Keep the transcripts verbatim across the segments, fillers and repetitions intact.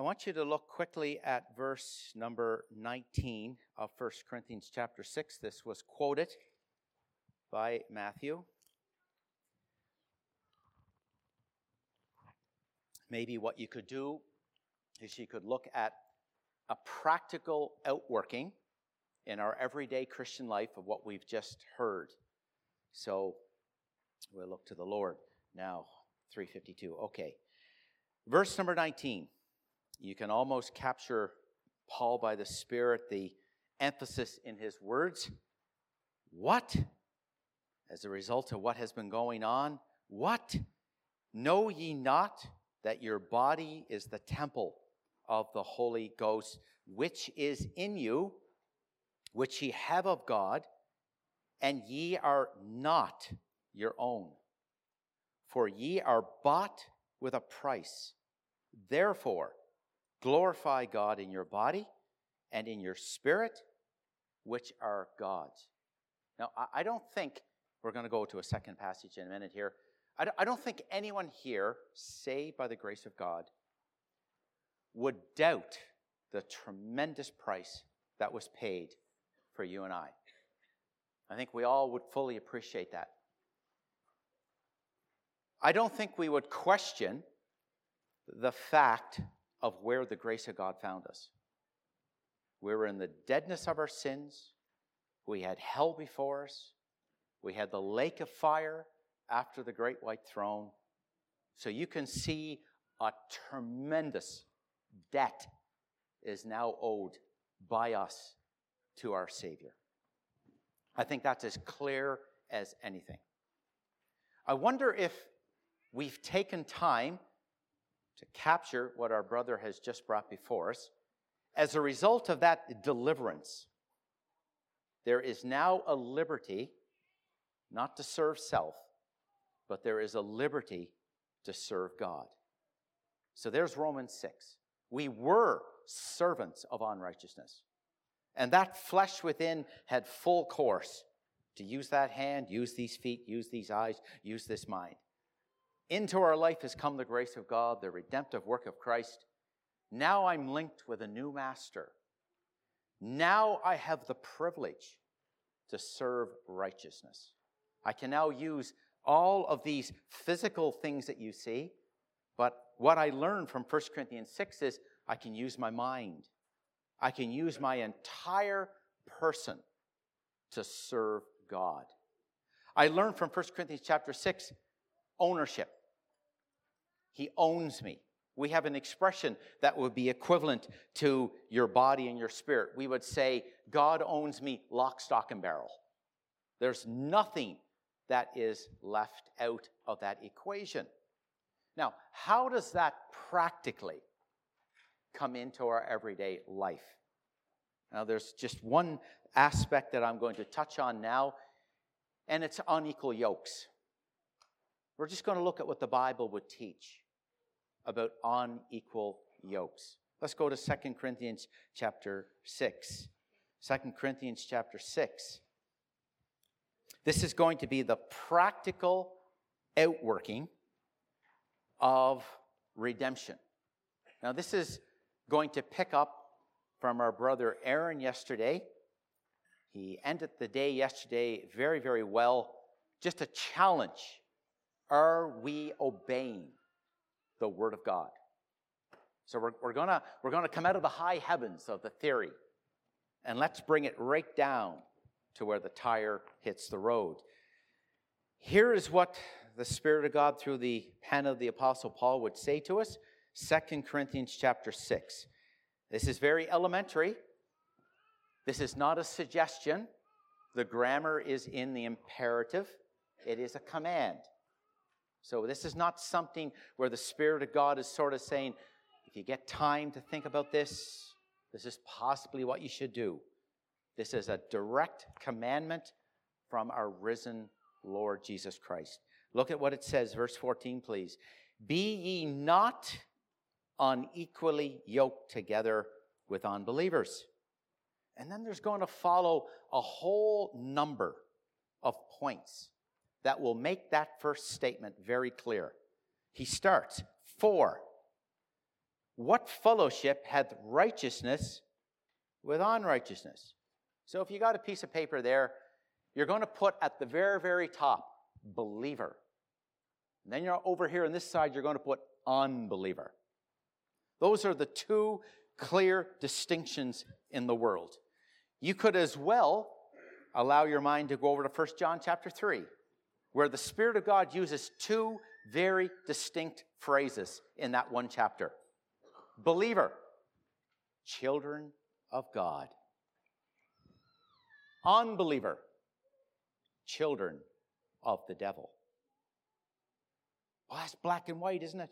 I want you to look quickly at verse number nineteen of First Corinthians chapter six. This was quoted by Matthew. Maybe what you could do is you could look at a practical outworking in our everyday Christian life of what we've just heard. So we'll look to the Lord now. three fifty-two. Okay. Verse number nineteen. You can almost capture Paul by the Spirit, the emphasis in his words. What? As a result of what has been going on, what? Know ye not that your body is the temple of the Holy Ghost, which is in you, which ye have of God, and ye are not your own? For ye are bought with a price. Therefore, glorify God in your body and in your spirit, which are God's. Now, I don't think, we're going to go to a second passage in a minute here. I don't think anyone here, saved by the grace of God, would doubt the tremendous price that was paid for you and I. I think we all would fully appreciate that. I don't think we would question the fact of where the grace of God found us. We were in the deadness of our sins. We had hell before us. We had the lake of fire after the great white throne. So you can see a tremendous debt is now owed by us to our Savior. I think that's as clear as anything. I wonder if we've taken time to capture what our brother has just brought before us. As a result of that deliverance, there is now a liberty not to serve self, but there is a liberty to serve God. So there's Romans six. We were servants of unrighteousness. And that flesh within had full course to use that hand, use these feet, use these eyes, use this mind. Into our life has come the grace of God, the redemptive work of Christ. Now I'm linked with a new master. Now I have the privilege to serve righteousness. I can now use all of these physical things that you see, but what I learned from First Corinthians six is I can use my mind. I can use my entire person to serve God. I learned from First Corinthians chapter six, ownership. He owns me. We have an expression that would be equivalent to your body and your spirit. We would say, God owns me lock, stock, and barrel. There's nothing that is left out of that equation. Now, how does that practically come into our everyday life? Now, there's just one aspect that I'm going to touch on now, and it's unequal yokes. We're just going to look at what the Bible would teach about unequal yokes. Let's go to Second Corinthians chapter six. Second Corinthians chapter six. This is going to be the practical outworking of redemption. Now, this is going to pick up from our brother Aaron yesterday. He ended the day yesterday very, very well. Just a challenge. Are we obeying the Word of God? So we're, we're gonna we're gonna come out of the high heavens of the theory, and let's bring it right down to where the tire hits the road. Here is what the Spirit of God through the pen of the Apostle Paul would say to us. Second Corinthians chapter six. This is very elementary. This is not a suggestion. The grammar is in the imperative. It is a command. So this is not something where the Spirit of God is sort of saying, if you get time to think about this, this is possibly what you should do. This is a direct commandment from our risen Lord Jesus Christ. Look at what it says, verse fourteen, please. Be ye not unequally yoked together with unbelievers. And then there's going to follow a whole number of points that will make that first statement very clear. He starts, for what fellowship hath righteousness with unrighteousness? So if you got a piece of paper there, you're going to put at the very, very top, believer. And then you're over here on this side, you're going to put unbeliever. Those are the two clear distinctions in the world. You could as well allow your mind to go over to First John chapter three, where the Spirit of God uses two very distinct phrases in that one chapter. Believer, children of God. Unbeliever, children of the devil. Well, that's black and white, isn't it?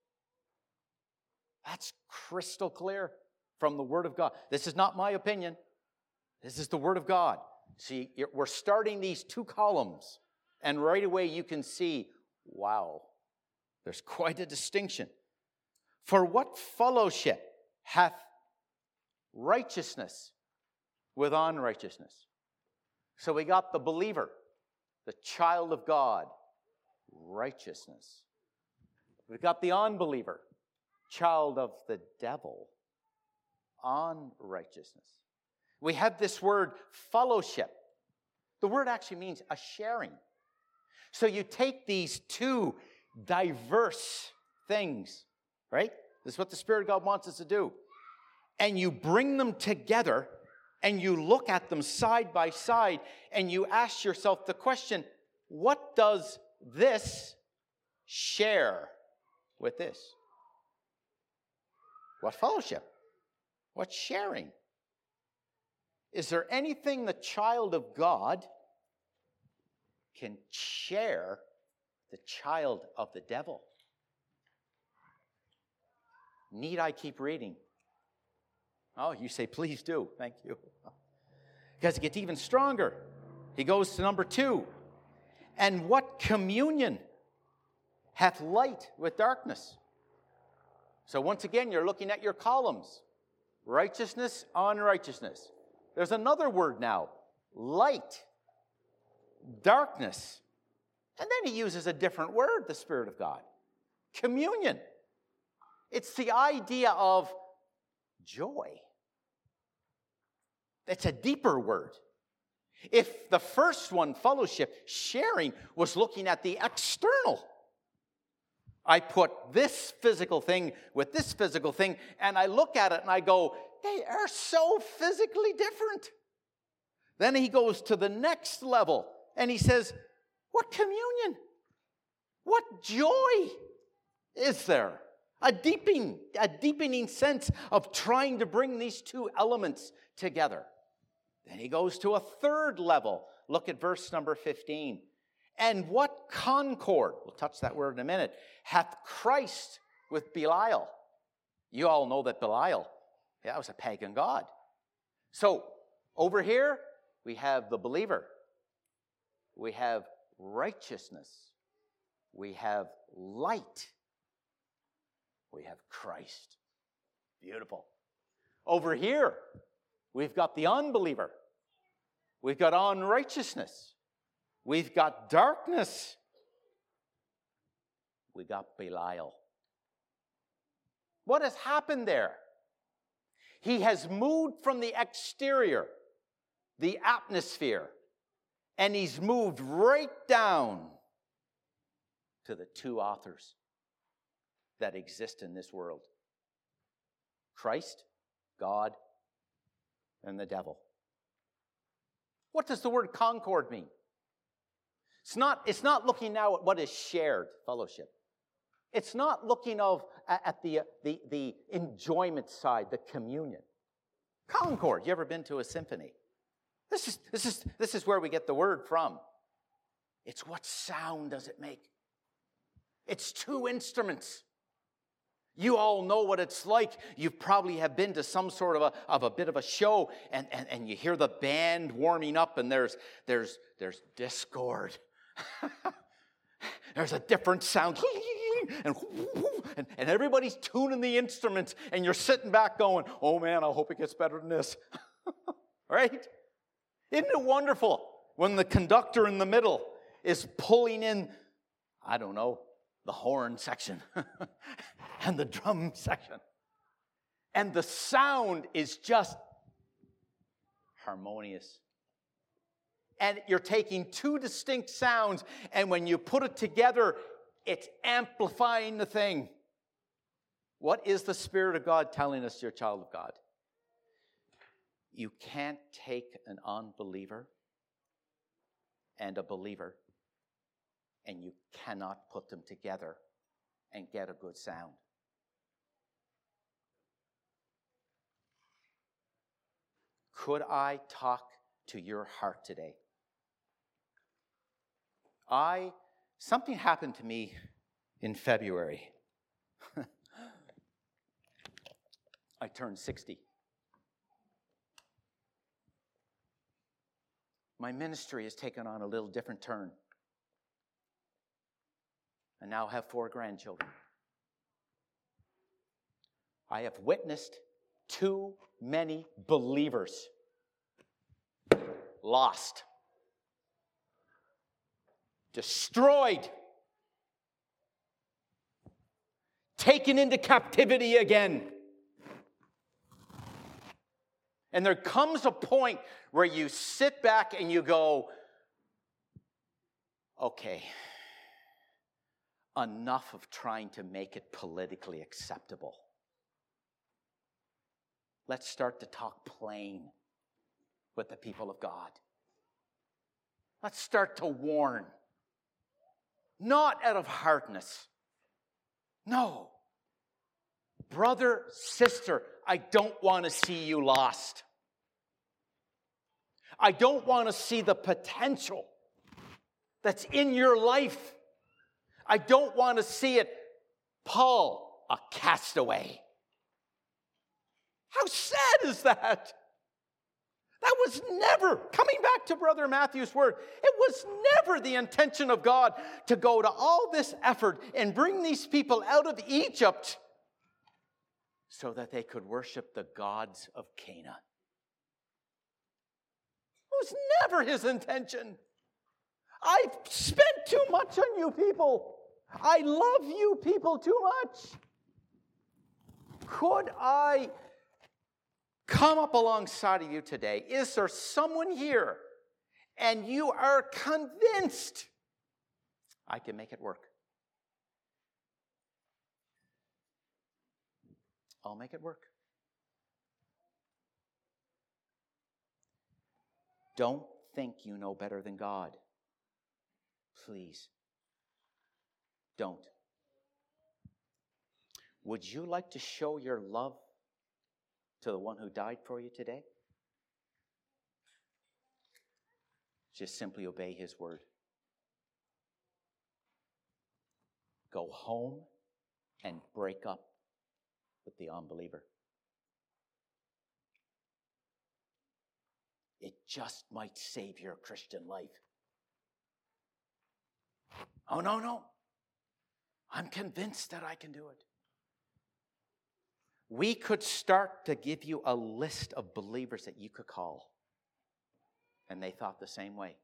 That's crystal clear from the Word of God. This is not my opinion. This is the Word of God. See, we're starting these two columns, and right away you can see, wow, there's quite a distinction. For what fellowship hath righteousness with unrighteousness? So we got the believer, the child of God, righteousness. We've got the unbeliever, child of the devil, unrighteousness. We have this word fellowship. The word actually means a sharing. So you take these two diverse things, right? This is what the Spirit of God wants us to do. And you bring them together, and you look at them side by side, and you ask yourself the question, what does this share with this? What fellowship? What sharing? Is there anything the child of God can share the child of the devil? Need I keep reading? Oh, you say, please do. Thank you. Because it gets even stronger. He goes to number two. And what communion hath light with darkness? So once again, you're looking at your columns. Righteousness, unrighteousness. There's another word now. Light. Darkness. And then he uses a different word, the Spirit of God. Communion. It's the idea of joy. It's a deeper word. If the first one, fellowship, sharing, was looking at the external, I put this physical thing with this physical thing, and I look at it and I go, they are so physically different. Then he goes to the next level, and he says, what communion? What joy is there? A deepening, a deepening sense of trying to bring these two elements together. Then he goes to a third level. Look at verse number fifteen. And what concord, we'll touch that word in a minute, hath Christ with Belial? You all know that Belial, yeah, that was a pagan god. So over here, we have the believer. We have righteousness. We have light. We have Christ. Beautiful. Over here, we've got the unbeliever. We've got unrighteousness. We've got darkness. We got Belial. What has happened there? He has moved from the exterior, the atmosphere, and he's moved right down to the two authors that exist in this world. Christ, God, and the devil. What does the word concord mean? It's not, it's not looking now at what is shared fellowship. It's not looking of at the, the, the enjoyment side, the communion. Concord, you ever been to a symphony? This is, this is, this is where we get the word from. It's what sound does it make? It's two instruments. You all know what it's like. You probably have been to some sort of a, of a bit of a show, and, and, and you hear the band warming up, and there's, there's, there's discord. There's a different sound. And, and, and everybody's tuning the instruments, and you're sitting back going, oh man, I hope it gets better than this. Right? Isn't it wonderful when the conductor in the middle is pulling in, I don't know, the horn section and the drum section. And the sound is just harmonious. And you're taking two distinct sounds, and when you put it together, it's amplifying the thing. What is the Spirit of God telling us, you're a child of God? You can't take an unbeliever and a believer, and you cannot put them together and get a good sound. Could I talk to your heart today? I, something happened to me in February. I turned sixty. My ministry has taken on a little different turn. I now have four grandchildren. I have witnessed too many believers lost, destroyed, taken into captivity again. And there comes a point where you sit back and you go, okay, enough of trying to make it politically acceptable. Let's start to talk plain with the people of God. Let's start to warn. Not out of hardness. No. Brother, sister, I don't want to see you lost. I don't want to see the potential that's in your life. I don't want to see it, Paul, a castaway. How sad is that? That was never, coming back to Brother Matthew's word, it was never the intention of God to go to all this effort and bring these people out of Egypt so that they could worship the gods of Canaan. It was never his intention. I've spent too much on you people. I love you people too much. Could I come up alongside of you today? Is there someone here and you are convinced I can make it work? I'll make it work. Don't think you know better than God. Please. Don't. Would you like to show your love to the one who died for you today? Just simply obey his word. Go home and break up with the unbeliever. It just might save your Christian life. Oh, no, no. I'm convinced that I can do it. We could start to give you a list of believers that you could call. And they thought the same way.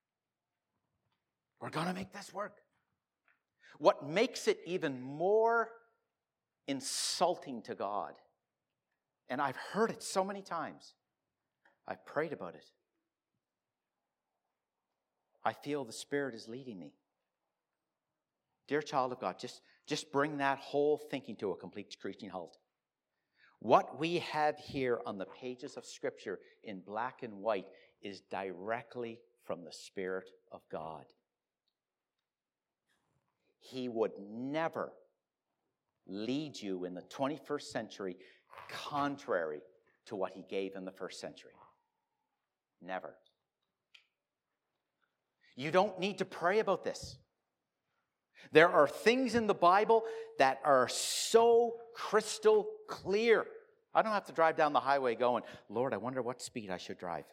We're going to make this work. What makes it even more insulting to God, and I've heard it so many times, I've prayed about it. I feel the Spirit is leading me. Dear child of God, just, just bring that whole thinking to a complete screeching halt. What we have here on the pages of Scripture in black and white is directly from the Spirit of God. He would never lead you in the twenty-first century contrary to what he gave in the first century. Never. You don't need to pray about this. There are things in the Bible that are so crystal clear. I don't have to drive down the highway going, Lord, I wonder what speed I should drive.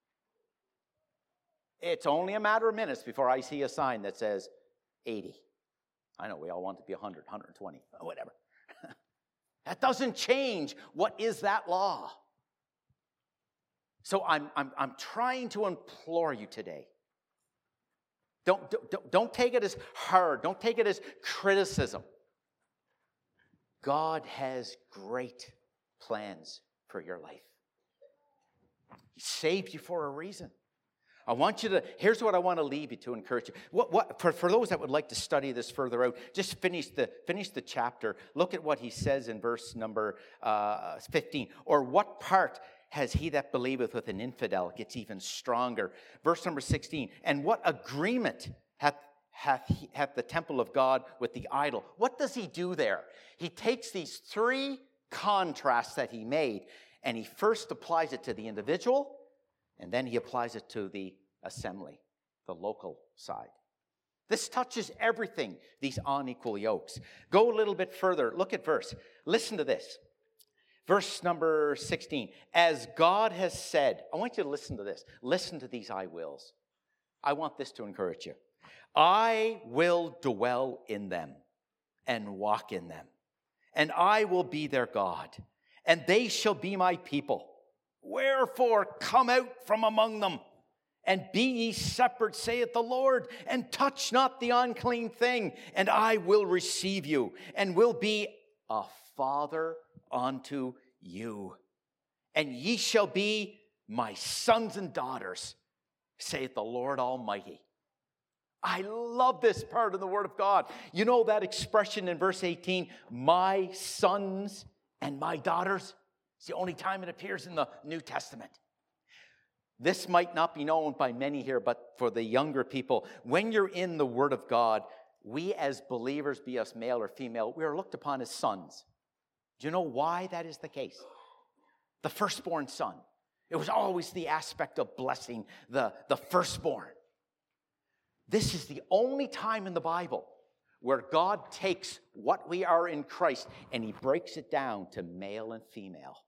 It's only a matter of minutes before I see a sign that says eighty. I know we all want to be one hundred, one twenty, whatever. That doesn't change what is that law. So I'm, I'm, I'm trying to implore you today. Don't, don't, don't take it as hard. Don't take it as criticism. God has great plans for your life. He saved you for a reason. I want you to, here's what I want to leave you to encourage you. What, what, for, for those that would like to study this further out, just finish the, finish the chapter. Look at what he says in verse number uh, fifteen. Or what part has he that believeth with an infidel? It gets even stronger. Verse number sixteen. And what agreement hath, hath, he, hath the temple of God with the idol? What does he do there? He takes these three contrasts that he made, and he first applies it to the individual, and then he applies it to the assembly, the local side. This touches everything, these unequal yokes. Go a little bit further. Look at verse. Listen to this. Verse number sixteen. As God has said, I want you to listen to this. Listen to these I wills. I want this to encourage you. I will dwell in them and walk in them, and I will be their God, and they shall be my people. Wherefore, come out from among them, and be ye separate, saith the Lord, and touch not the unclean thing, and I will receive you, and will be a father unto you. And ye shall be my sons and daughters, saith the Lord Almighty. I love this part of the Word of God. You know that expression in verse eighteen, my sons and my daughters? It's the only time it appears in the New Testament. This might not be known by many here, but for the younger people, when you're in the Word of God, we as believers, be us male or female, we are looked upon as sons. Do you know why that is the case? The firstborn son. It was always the aspect of blessing the, the firstborn. This is the only time in the Bible where God takes what we are in Christ and he breaks it down to male and female.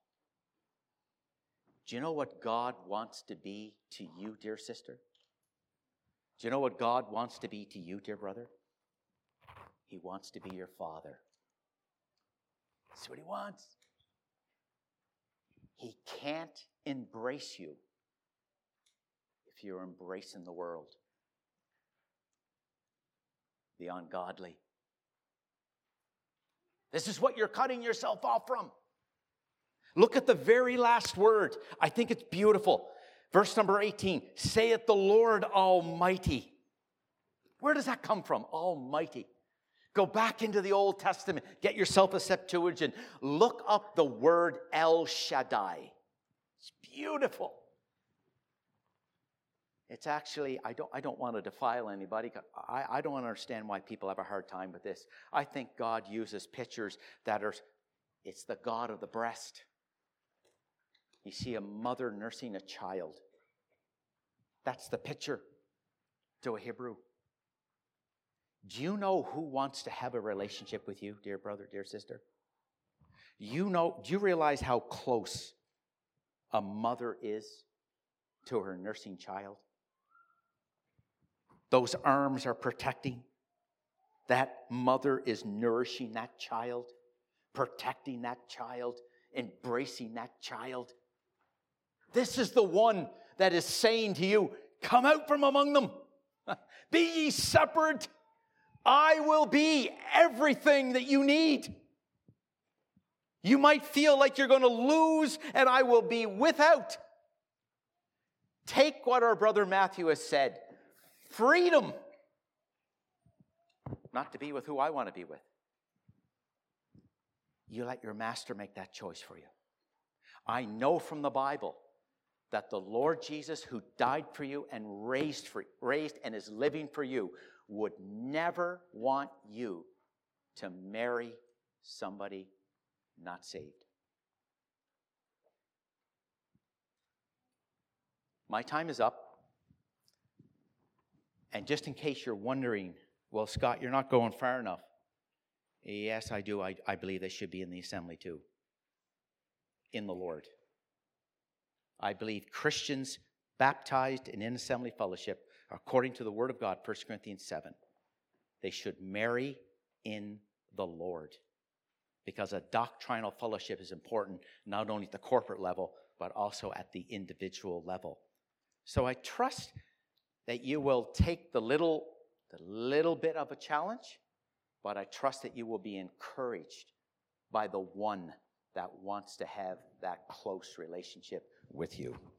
Do you know what God wants to be to you, dear sister? Do you know what God wants to be to you, dear brother? He wants to be your father. That's what he wants. He can't embrace you if you're embracing the world, the ungodly. This is what you're cutting yourself off from. Look at the very last word. I think it's beautiful. Verse number eighteen, saith the Lord Almighty. Where does that come from? Almighty. Go back into the Old Testament. Get yourself a Septuagint. Look up the word El Shaddai. It's beautiful. It's actually, I don't, I don't want to defile anybody. I, I don't understand why people have a hard time with this. I think God uses pictures that are, it's the God of the breast. You see a mother nursing a child. That's the picture to a Hebrew. Do you know who wants to have a relationship with you, dear brother, dear sister? You know, do you realize how close a mother is to her nursing child? Those arms are protecting. That mother is nourishing that child, protecting that child, embracing that child. This is the one that is saying to you, come out from among them. Be ye separate. I will be everything that you need. You might feel like you're going to lose, and I will be without. Take what our brother Matthew has said. Freedom. Not to be with who I want to be with. You let your master make that choice for you. I know from the Bible that the Lord Jesus, who died for you and raised for, raised and is living for you, would never want you to marry somebody not saved. My time is up. And just in case you're wondering, well, Scott, you're not going far enough. Yes, I do. I, I believe they should be in the assembly too. In the Lord. I believe Christians baptized and in assembly fellowship, according to the Word of God, First Corinthians seven, they should marry in the Lord. Because a doctrinal fellowship is important, not only at the corporate level, but also at the individual level. So I trust that you will take the little, the little bit of a challenge, but I trust that you will be encouraged by the one that wants to have that close relationship with you.